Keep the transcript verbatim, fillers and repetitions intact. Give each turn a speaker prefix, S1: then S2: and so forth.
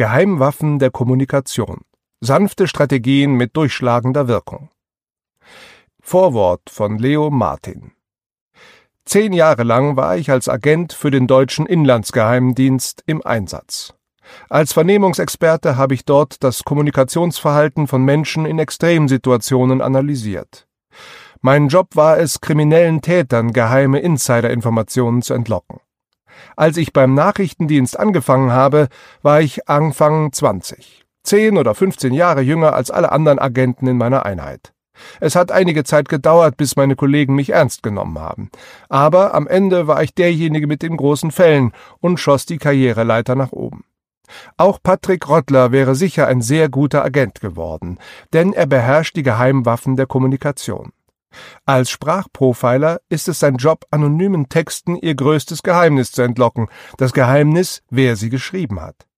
S1: Geheimwaffen der Kommunikation. Sanfte Strategien mit durchschlagender Wirkung. Vorwort von Leo Martin. Zehn Jahre lang war ich als Agent für den deutschen Inlandsgeheimdienst im Einsatz. Als Vernehmungsexperte habe ich dort das Kommunikationsverhalten von Menschen in Extremsituationen analysiert. Mein Job war es, kriminellen Tätern geheime Insiderinformationen zu entlocken. Als ich beim Nachrichtendienst angefangen habe, war ich Anfang zwanzig, zehn oder fünfzehn Jahre jünger als alle anderen Agenten in meiner Einheit. Es hat einige Zeit gedauert, bis meine Kollegen mich ernst genommen haben. Aber am Ende war ich derjenige mit den großen Fällen und schoss die Karriereleiter nach oben. Auch Patrick Rottler wäre sicher ein sehr guter Agent geworden, denn er beherrscht die Geheimwaffen der Kommunikation. Als Sprachprofiler ist es sein Job, anonymen Texten ihr größtes Geheimnis zu entlocken, das Geheimnis, wer sie geschrieben hat.